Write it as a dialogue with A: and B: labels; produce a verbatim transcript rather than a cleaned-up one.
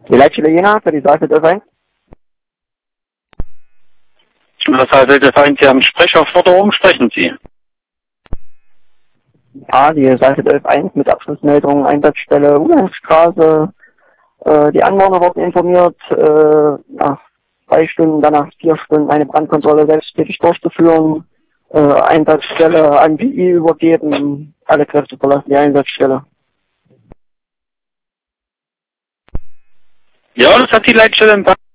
A: Die Leitstelle Jena für die Seite F eins.
B: Das heißt, F eins, Sie haben Sprechaufforderung, sprechen Sie.
A: Ja, die Seite F eins mit Abschlussmeldung, Einsatzstelle Ulheimstraße. Äh, die Anwohner wurden informiert, äh, nach drei Stunden, danach vier Stunden eine Brandkontrolle selbsttätig durchzuführen. Äh, Einsatzstelle an B I übergeben, alle Kräfte verlassen die Einsatzstelle.
B: Ja, das hat die Leitstelle in